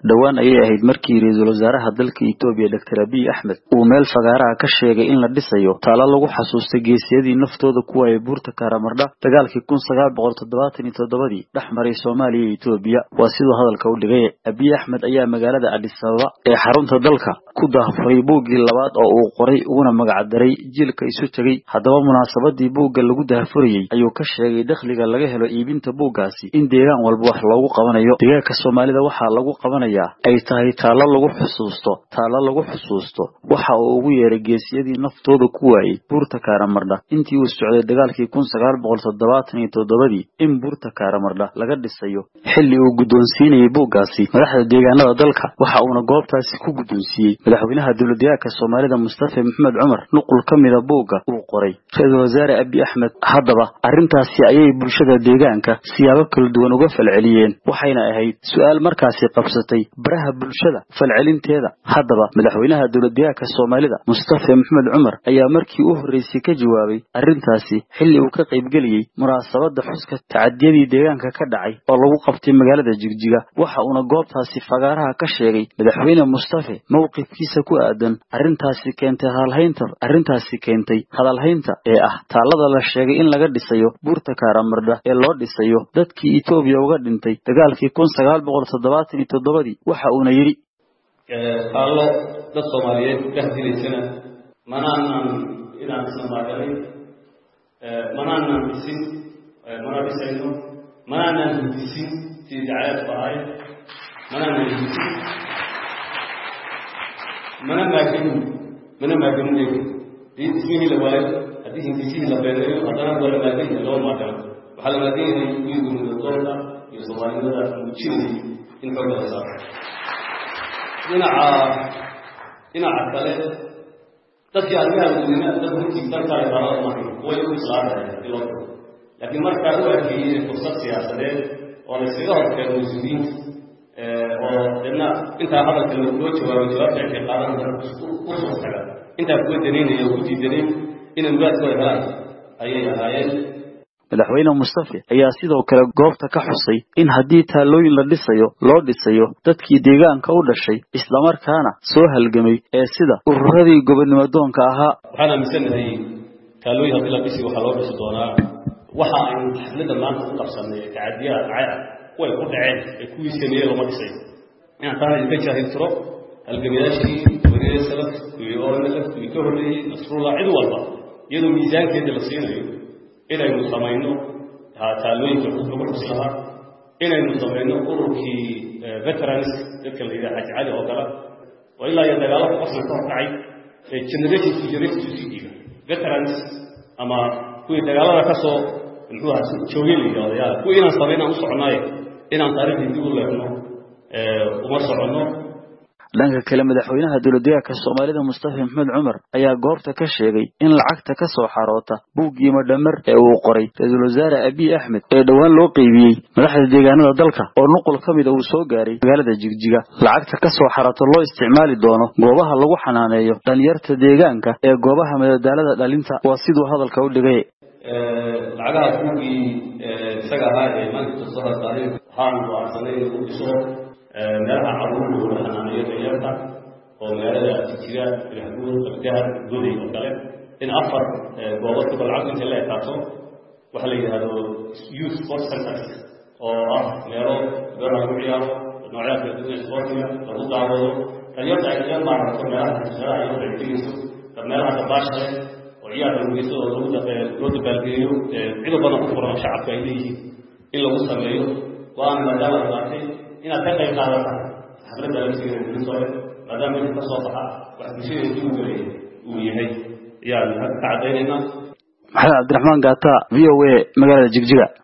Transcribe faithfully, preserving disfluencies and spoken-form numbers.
dhawaan ayay ahayd markii ra'iisul wasaaraha dalka Itoobiya Doctor Abiy Ahmed uu meel fagaaraha ka sheegay in la dhisayo taalo lagu xasuusto geesiyadii naftooda kuwa ay buurta Karamardha dagaalkii kun sagaal boqol toddobaatan iyo toddoba-dii dhaxmaray Soomaaliya iyo Itoobiya. waa sidoo hadalka u dhigay Abiy Ahmed ayaa magaalada Addis Ababa ee xarunta dalka ku daafuray buuggii labaad oo uu qoray uguna magac daray jiilka isu tagay. haddaba munaasabadii buugga lagu daafurayay ayuu ka sheegay dakhliga laga helo iibinta buuggaasi in deegaan walba wax loogu qabanayo. deegaanka Soomaalida waxaa lagu qabanayaa ay tahay taalo lagu xusuusto taalo lagu xusuusto waxa uu ugu yeeray geesiyadii naftooda ku waayay buurta Karamardha intii uu socday dagaalkii kun sagaal boqol toddobaatan iyo toddoba-dii in buurta Karamardha laga dhisayo. xilli uu guddoonsiinayay buuggaasi madaxda deegaanada dalka waxa uuna goobtaasi ku guddoonsiiyey madaxweynaha dowladda Soomaalida Mustafa Maxamed Cumar nuqul kamida buugga uu qoray ra'iisul wasaare Abiy Ahmed. haddaba arrintaasi ayay bulshada deegaanka siyaabo kala duwan uga falceliyeen waxayna ahayd su'aal markaasi qabsatay baraha bulshada falcelinteeda. haddaba madaxweynaha dowladda Soomaalida Mustafa Maxamed Cumar ayaa markii uu horeysay ka jawaabay arrintaasi xilli uu ka qayb galiyay munaasabada xuska tacadiyadii deegaanka ka dhacay oo lagu qabtay magaalada Jigjiga. waxa uuna goobtaasi fagaaraha ka sheegay madaxweyne Mustafa mowqifkiisa ku aadan arrintaasi keentay hadalhaynta arrintaasi keentay hadalhaynta ee ah taalada la sheegay in laga dhisayo buurta Karamardha ee loo dhisayo dadkii Itoobiya uga dhintay dagaalkii kun sagaal boqol toddobaatan iyo toddoba-dii. waxa uuna yiri taalo dad Soomaaliyeed ka hadilaysana manaanan inaan Soomaaliyeed manaanan dhisin mana dhisayno manaanan dhisin si dacayad bahay manaanan dhisin mana maakin mana maakin dii ismihii la waayo haddii hindisihii la beenayo haddana wala maakin loo maadano waxaa la maakin inay iyagu midatoonka iyo Soomaalida muujinayay in xooga la saaro. dhinaca dhinaca kale dadkii arrimaha gudina dad runtii dalka ay baarada maahin way u islaadayaan ilooda laakiin markaa u arkeeyey fursad siyaasadeed oo la iskaga horkeeno mas-uuliyiinta oo dibna intaa hadalka loo jawaabay jawaabta intay qaadan dara u soo taga intaa kuwa danaynaya oo ku diidanayn inay muraadkooda helaan ayay ahaayeen. madaxweyne Mustafa ayaa sidoo kale goobta ka xusay in haddii taalooyin la dhisayo loo dhisayo dadkii deegaanka u dhashay isla markaana soo halgamay ee sida ururadii gobonimo doonka ahaa. waxaan aaminsanahay taalooyin haddii la dhisi waxaa loo dhisi doonaa waxa aynu xafladda maanta u qabsanay tacadiyaha dhacay way ku dhaceen ee kuwii sameeyey lama dhisay. inaan tahay idinka jaahil tiro halgamayaashii wariyada salaf kuwii oranada kuwii ka horreeyey nasrullah cid walba iyadoo miisaankeeda la siinayo inaynu samayno taalooyinka lagu xusi lahaa inaynu samayno ururkii veterans dadka la yidhaha Xaji Cali oo kale oo ilaa iyo dagaalo qofna ka horkacay ee generation to generation sii dhiiga veterans ama kuwii dagaalada ka soo muxuu ahaa joogay odayaal kuwii inaan samayno u soconaayo inaan taariikhdii dib u leexno uma soconno. dhanka kale madaxweynaha dowladda Soomaalida Mustafa Maxamed Cumar ayaa goobta ka sheegay in lacagta ka soo xaroota buuggii madhamar ee uu qoray ra'iisul wasaare Abiy Ahmed ee dhawaan loo qaybiyay madaxda deegaanada dalka oo nuqul kamid ah uu soo gaaray magaalada Jigjiga. lacagta ka soo xarooto loo isticmaali doono goobaha lagu xanaaneeyo dhalinyarta deegaanka ee goobaha madadaalada dhalinta. waa sidoo hadalka u dhigay lacagaha buuggii isaga ahaa ee maanta soo hartay haan waarsanay u dhiso meelaha caruurta la xanaaneeyo dhalinyarta oo magaalada Jigjiga Ilaahuud Qabdahar Goday oo kale in afar goobood ku lacag inta la qaato waxa la yiraahdo youth sports centers oo ah meelo gaar ah u ciyaaro noocyada kala duwan sportiga lagu daawado dhalinyarta ay ka maarayso meelaha shaqada iyo xirfadiisa meelaha dabaasha oo ciyaar lagu yeesho oo lagu dabeel loo dabaalgeeyo cid badan ku furan shacabka ay leeyihiin in lagu sameeyo waan madama qaatay inaad ka qayb qaadato xafladda la siiyay bulshada maadaama inta soo baxa wax bulshada uu galay uu yahay yaa ka cadeynayna. Maxamed Cabdiraxmaan Gaata V O A magaalada Jigjiga.